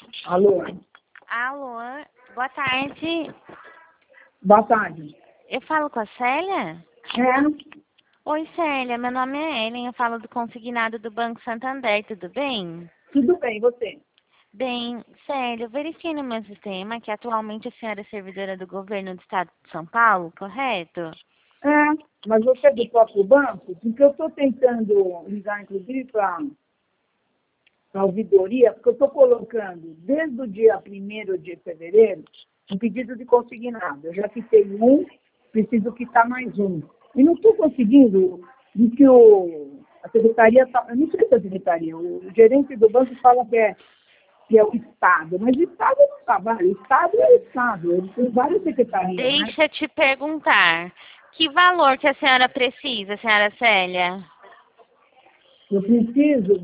Alô? Alô, boa tarde. Boa tarde. Eu falo com a Célia? É, Oi, Célia, meu nome é Ellen, eu falo do consignado do Banco Santander, tudo bem? tudo bem, e você? Bem, Célia, eu verifiquei no meu sistema que atualmente a senhora é servidora do governo do estado de São Paulo, correto? É, mas você é do próprio banco? Porque eu estou tentando ligar, inclusive, para a ouvidoria, porque eu estou colocando, desde o dia 1º de fevereiro, um pedido de consignado. Eu já quitei um, preciso quitar mais um. E não estou conseguindo, de que a secretaria, eu não sei se é a secretaria, o gerente do banco fala que é o Estado, mas o Estado não trabalha, o Estado é o Estado, ele tem várias secretarias, né? Deixa eu te perguntar, que valor que a senhora precisa, senhora Célia? Eu preciso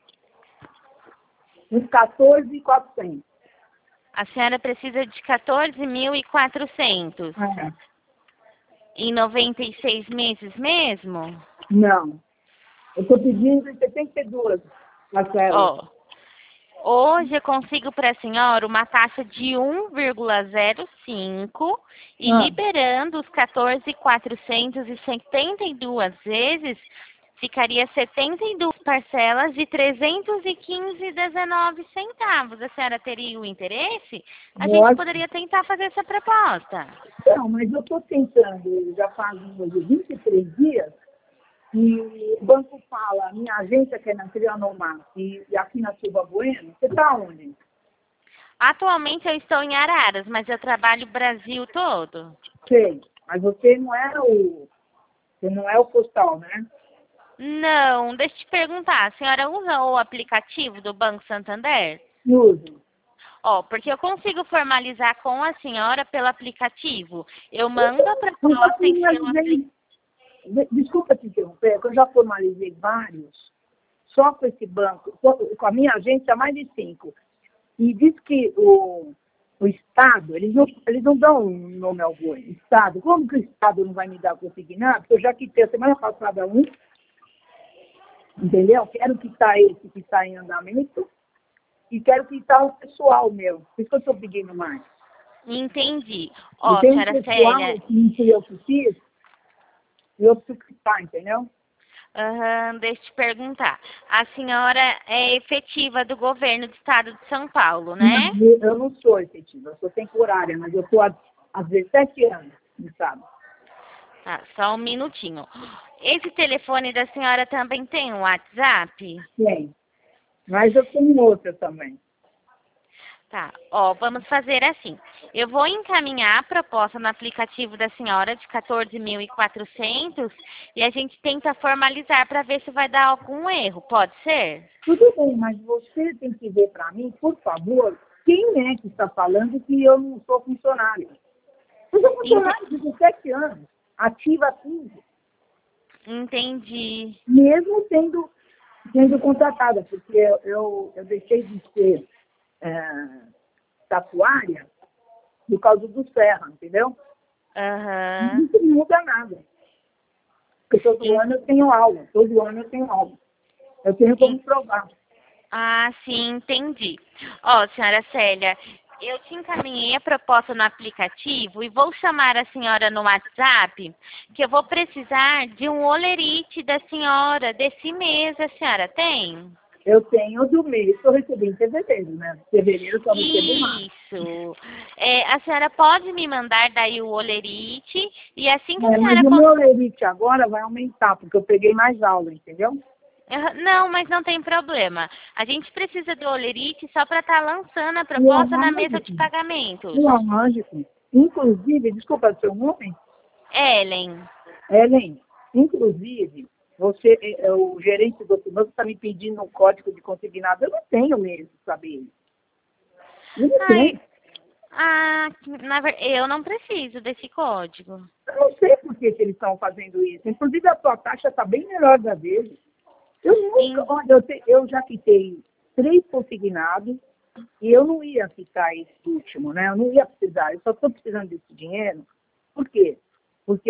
uns 14.400. A senhora precisa de 14.400 É. em 96 meses mesmo? Não, eu estou pedindo, você tem que ter duas, Marcelo. Ó, hoje eu consigo para a senhora uma taxa de 1,05 e Ah, liberando os 14.472 vezes, ficaria 72 parcelas de 315,19 centavos. A senhora teria o interesse? A gente lógico. poderia tentar fazer essa proposta. Não, mas eu estou tentando, já faz hoje 23 dias, e o banco fala, minha agência que é na Trianon Mar e aqui na Silva Bueno, você está onde? Atualmente eu estou em Araras, mas eu trabalho o Brasil todo. Sei, mas você não é o postal, né? Não, deixa eu te perguntar, a senhora usa o aplicativo do Banco Santander? Uso. Ó, porque eu consigo formalizar com a senhora pelo aplicativo. Eu mando a Eu já proposta em seu aplicativo. formalizei, desculpa te interromper, é que eu já formalizei vários, só com esse banco, com a minha agência, há mais de 5. E diz que o Estado, eles não dão um nome ao boi. Estado, como que o Estado não vai me dar consignado? Porque eu já quitei a semana passada um, entendeu? Quero quitar esse que está em andamento e quero quitar o pessoal meu. Por isso que eu estou pedindo mais. Entendi. Eu Ó, tenho um senhora pessoal Célia, que não fui eu que fiz, e eu preciso quitar, entendeu? deixa eu te perguntar. A senhora é efetiva do governo do estado de São Paulo, né? Não, eu não sou efetiva, eu sou temporária, mas eu estou há 17 anos no Estado. Tá, só um minutinho. Esse telefone da senhora também tem um WhatsApp? Tem. Mas eu tenho outra também. Tá, ó, vamos fazer assim. Eu vou encaminhar a proposta no aplicativo da senhora de 14.400 e a gente tenta formalizar para ver se vai dar algum erro. Pode ser? Tudo bem, mas você tem que ver para mim, por favor, quem é que está falando que eu não sou funcionária? Eu sou funcionária de 17 anos, ativa há 15, Entendi. mesmo sendo contratada, porque eu deixei de ser tatuária por causa do Serra, entendeu? Aham. Isso não muda nada. Porque todo ano eu tenho aula, todo ano eu tenho aula. Eu tenho como provar. Ah, sim, entendi. Ó, senhora Célia, eu te encaminhei a proposta no aplicativo e vou chamar a senhora no WhatsApp, que eu vou precisar de um olerite da senhora desse mês. A senhora tem? Eu tenho do mês que eu recebi em fevereiro, né? Fevereiro eu só recebo mais. Isso. É, a senhora pode me mandar daí o olerite e assim que a Mas senhora... o meu lerite agora vai aumentar, porque eu peguei mais aula, entendeu? Não, mas não tem problema. A gente precisa do olerite só para estar lançando a E é proposta na mesa de mágico. pagamentos. E é mágico. Inclusive, desculpa o seu nome, Ellen. Ellen, inclusive, você, o gerente do banco está me pedindo um código de consignado. Eu não tenho mesmo, sabe? Eu não Ai, tenho. eu não preciso desse código. Eu não sei por que eles estão fazendo isso. Inclusive, a sua taxa está bem melhor da deles. Eu nunca, Em- olha, eu já quitei 3 consignados e eu não ia quitar esse último, né? Eu não ia precisar, eu só estou precisando desse dinheiro. Por quê? Porque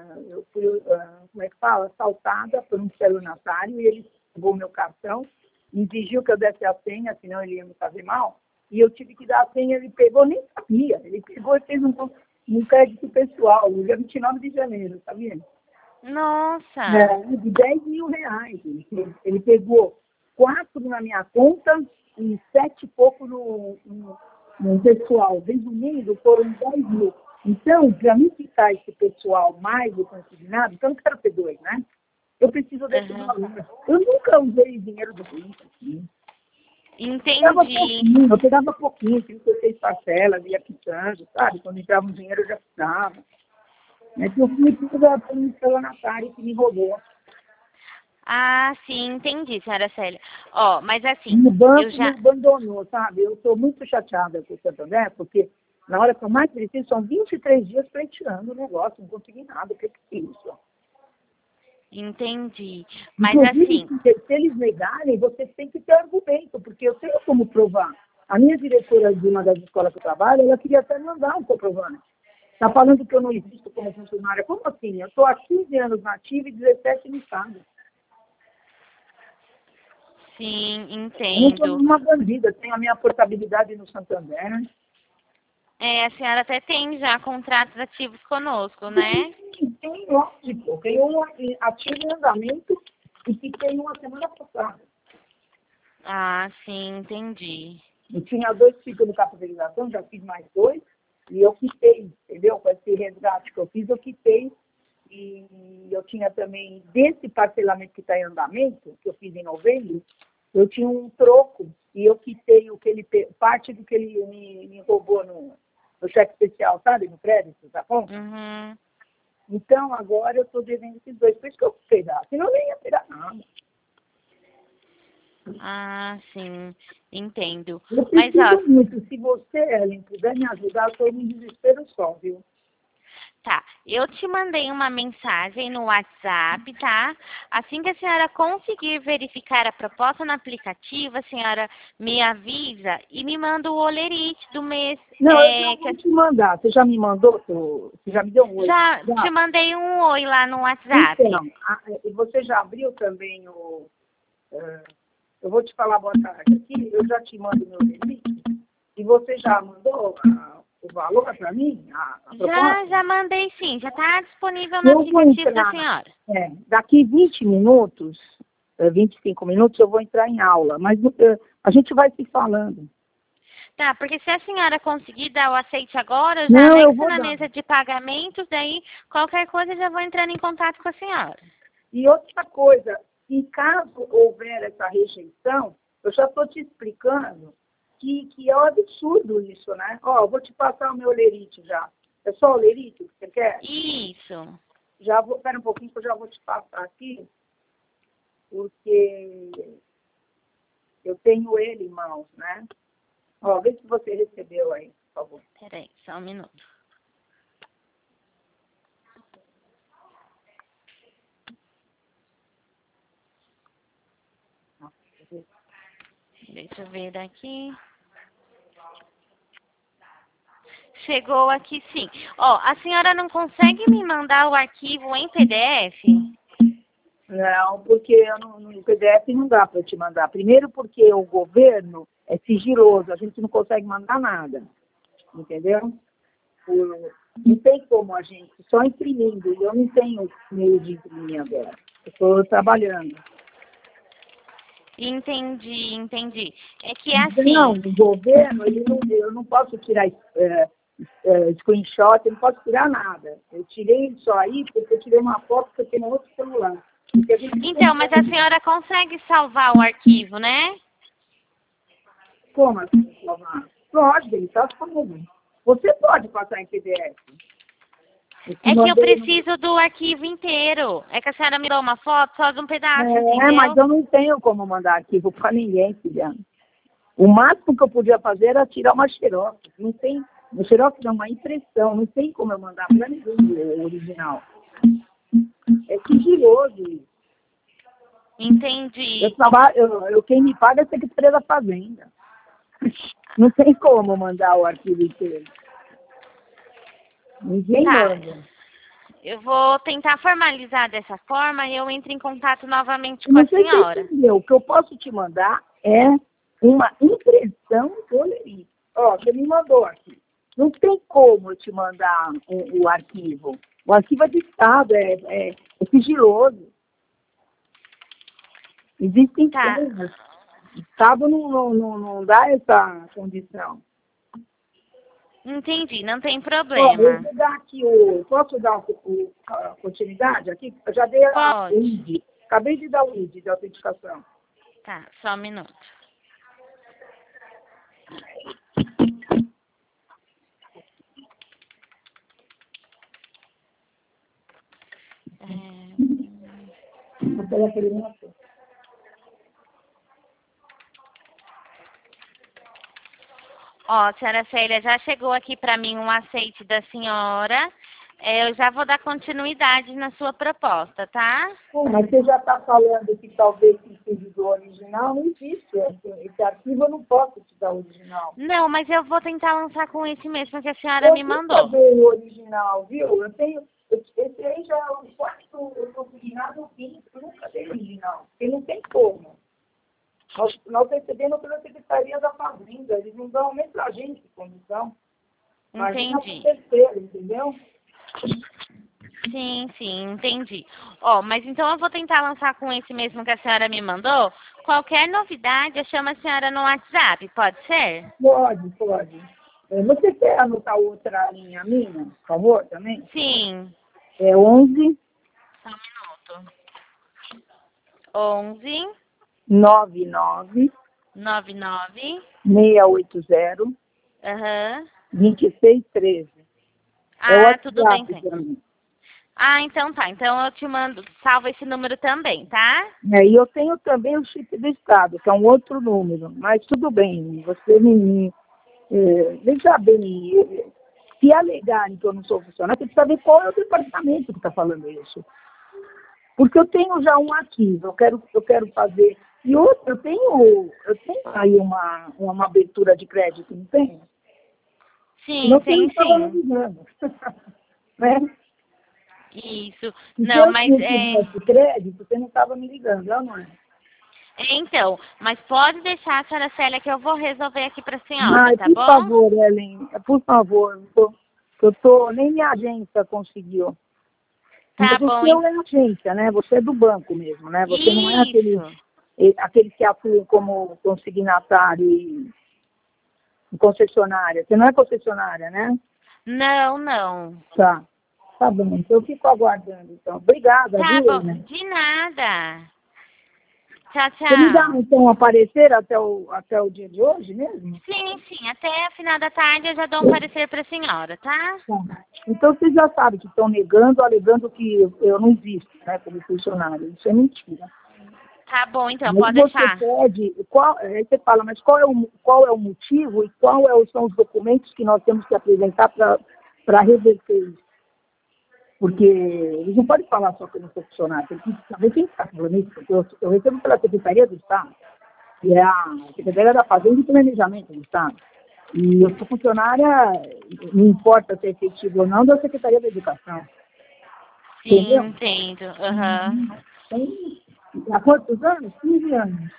como é que fala? Assaltada por um estelionatário e ele pegou meu cartão exigiu que eu desse a senha, senão ele ia me fazer mal. E eu tive que dar a senha, ele pegou, nem sabia. Ele pegou e fez um crédito pessoal, no dia 29 de janeiro, sabia? Nossa! De 10 mil reais. Ele pegou 4 na minha conta e 7 e pouco no pessoal. Resumindo, foram 10 mil. Então, para mim ficar esse pessoal mais do consignado, então eu não quero ter 2, né? Eu preciso desse valor. Eu nunca usei dinheiro do banco. Assim. Entendi. Eu pegava pouquinho, 5 ou 6 parcelas, ia quitando, sabe? Quando entrava um dinheiro, eu já quitava. Mas eu fui tudo da estelionatária que me roubou. Ah, sim, entendi, senhora Célia. Ó, mas assim, O banco eu já... me abandonou, sabe? Eu estou muito chateada com o Santander, porque na hora que eu mais preciso, são 23 dias pleiteando o negócio, não consegui nada, o que é isso? Entendi. Mas Inclusive, assim... se eles negarem, vocês têm que ter argumento, porque eu tenho como provar. A minha diretora de uma das escolas que eu trabalho, ela queria até mandar um comprovante. Está falando que eu não existo como funcionária. Como assim? Eu estou há 15 anos na ativa e 17 no Estado. Sim, Eu não entendo. sou uma bandida, tenho a minha portabilidade no Santander. A senhora até tem já contratos ativos conosco, né? Tem, lógico. Tem um ativo em andamento e que tem uma semana passada. Ah, sim, entendi. Eu tinha 2 ciclos de capitalização, já fiz mais 2, e eu quitei, entendeu? Com esse resgate que eu fiz, eu quitei. E eu tinha também, desse parcelamento que está em andamento, que eu fiz em novembro, eu tinha um troco, e eu quitei parte do que ele me roubou no cheque especial, sabe? No crédito, tá bom? Uhum. Então, agora eu estou devendo esses 2, por isso que eu fui pegar, senão eu nem ia pegar nada. Ah, sim, entendo. Eu Mas, ó, preciso muito, se você, Ellen, puder me ajudar, eu estou em desespero só, viu? tá. Eu te mandei uma mensagem no WhatsApp, tá? Assim que a senhora conseguir verificar a proposta no aplicativo, a senhora me avisa e me manda o olerite do mês. Não, eu já vou te mandar. Você já me mandou? Você já me deu um oi? Já te mandei um oi lá no WhatsApp. Então, você já abriu também eu vou te falar boa tarde aqui, eu já te mando meu limite. E você já mandou o valor para mim? A proposta? Já mandei sim, já está disponível no aplicativo da senhora. Daqui 20 minutos, 25 minutos, eu vou entrar em aula, mas a gente vai se falando. Tá, porque se a senhora conseguir dar o aceite agora, eu já Não, eu anexo vou na dar. mesa de pagamentos, daí qualquer coisa eu já vou entrando em contato com a senhora. E outra coisa, em caso houver essa rejeição, eu já estou te explicando que é um absurdo isso, né? Ó, eu vou te passar o meu olerite já. É só o olerite que você quer? Isso. Já vou, espera um pouquinho que eu já vou te passar aqui, porque eu tenho ele em mãos, né? Ó, vê se você recebeu aí, por favor. Peraí, só um minuto. Deixa eu ver daqui. Chegou aqui sim. Ó, a senhora não consegue me mandar o arquivo em PDF? Não, porque no PDF não dá para eu te mandar. Primeiro porque o governo é sigiloso, a gente não consegue mandar nada, entendeu? Não tem como a gente, só imprimindo, e eu não tenho meio de imprimir agora. Eu estou trabalhando. Entendi, entendi. É que é assim... Não, o governo, eu não posso tirar screenshot, eu não posso tirar nada. Eu tirei isso aí porque eu tirei uma foto que eu tenho no outro celular. Então, mas a senhora consegue salvar o arquivo, né? Como assim salvar? Pode, ele está salvo. Você pode passar em PDF. É que eu preciso do arquivo inteiro. É que a senhora me deu uma foto só de um pedaço, entendeu? Mas eu não tenho como mandar arquivo para ninguém, filha. O máximo que eu podia fazer era tirar uma xerox. Não tem, uma xerox não, uma impressão. Não tem como eu mandar para ninguém o original. É sigiloso isso. Entendi. Quem me paga é a Secretaria da Fazenda. Não tem como mandar o arquivo inteiro. Ninguém manda. eu vou tentar formalizar dessa forma e eu entro em contato novamente com a Não sei se você senhora. entendeu. O que eu posso te mandar é uma impressão do Lerite. Ó, você me mandou aqui. Não tem como eu te mandar o arquivo. O arquivo é de Estado, é sigiloso. Existem Tá. coisas. O Estado não dá essa condição. Entendi, não tem Ó, eu problema. vou dar aqui posso dar a continuidade aqui? Eu já dei o Pode. ID. Acabei de dar o ID de autenticação. Tá, só um minuto. Vou pegar aquele negócio. Ó, senhora Célia, já chegou aqui para mim um aceite da senhora. Eu já vou dar continuidade na sua proposta, tá? Mas você já está falando que talvez precise do original, não existe. Esse arquivo eu não posso te dar o original. Não, mas eu vou tentar lançar com esse mesmo que a senhora me mandou. Eu tenho o original, viu? Esse aí já é o quarto consignado, eu nunca dei original. Porque não tem como. Nós recebemos pela Secretaria da Fazenda, eles não dão nem pra gente condição. Imagina Entendi. pro terceiro, entendeu? Sim, sim, entendi. Ó, mas então eu vou tentar lançar com esse mesmo que a senhora me mandou. Qualquer novidade, eu chamo a senhora no WhatsApp, pode ser? Pode. Você quer anotar outra linha minha, por favor, também? Sim. É 11 Só um minuto. 11 99 99 680 Aham. 2613. É o Ah, tudo bem, WhatsApp sim. pra mim. Ah, então tá. Então eu te mando, salva esse número também, tá? E eu tenho também o chip do Estado, que é um outro número, mas tudo bem, você veja bem, se alegarem que eu não sou funcionário, você precisa ver qual é o departamento que está falando isso. Porque eu tenho já um arquivo, eu quero fazer. E outro, eu tenho aí uma abertura de crédito, não tenho? Sim, Senão você não sim, estava me sim. ligando. Né? Isso. Se Não, eu mas não tivesse crédito, você não estava me ligando, não é? então, mas pode deixar, senhora Célia, que eu vou resolver aqui pra senhora, Ai, tá por bom? favor, Ellen, por favor, nem minha agência conseguiu. Tá Mas o bom. seu é agência, né? Você é do banco mesmo, né? Você não é Isso. aquele que atua como consignatário e concessionária. Você não é concessionária, né? Não, não. Tá bom. Então eu fico aguardando, então. Obrigada, Tá viu, bom. né? De nada. Tchau, Você me dá, tchau. então, aparecer até o dia de hoje mesmo? Sim, sim. Até a final da tarde eu já dou um parecer pra senhora, tá? Tá. Então vocês já sabem que estão negando, alegando que eu não existo, né, como funcionário. Isso é mentira. Tá bom, então, Aí pode você deixar. pede, aí você fala, mas qual é o motivo e são os documentos que nós temos que apresentar para reverter isso? Porque eles não podem falar só que eu não sou funcionário, tem que saber quem está falando isso, porque eu recebo pela Secretaria do Estado, que é a Secretaria da Fazenda e Planejamento do Estado. E eu sou funcionária, não importa se é efetivo ou não, da Secretaria da Educação. Sim, Entendeu? entendo. Aham. Tem, há quantos anos? 15 anos.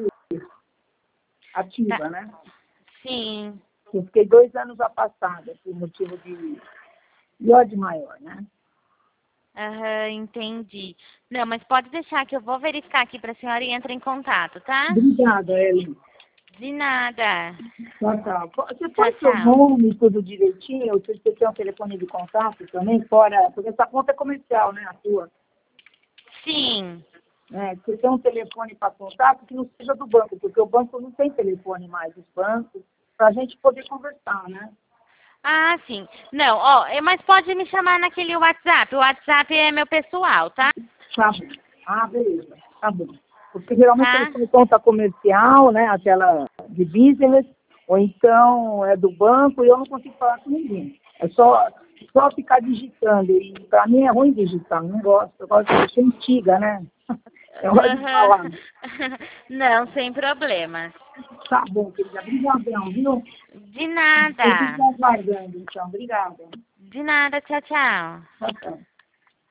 Ativa, Tá. né? Sim. Eu fiquei 2 anos afastada por motivo de ódio maior, né? Aham, entendi. Não, mas pode deixar que eu vou verificar aqui pra senhora e entra em contato, tá? Obrigada, Ellen. De nada. Tchau. Você Tchau, põe seu tchau. nome tudo direitinho, ou se você tem um telefone de contato também, fora, porque essa conta é comercial, né, a sua. Sim. Você tem um telefone para contato que não seja do banco, porque o banco não tem telefone mais, os bancos, para a gente poder conversar, né? Ah, sim. Não, ó, mas pode me chamar naquele WhatsApp. O WhatsApp é meu pessoal, tá? Tá bom. Ah, beleza. Tá bom. Porque geralmente eles Tá? têm conta comercial, né? Aquela de business, ou então é do banco e eu não consigo falar com ninguém. É só ficar digitando. E para mim é ruim digitar, não gosto. Eu gosto de ser antiga, né? É hora de falar. Aham. Não, sem problemas. Tá bom, querida. Obrigadão, viu? De Eu fico nada. aguardando, então. Obrigada. De nada. Tchau, tchau. Tchau, tchau.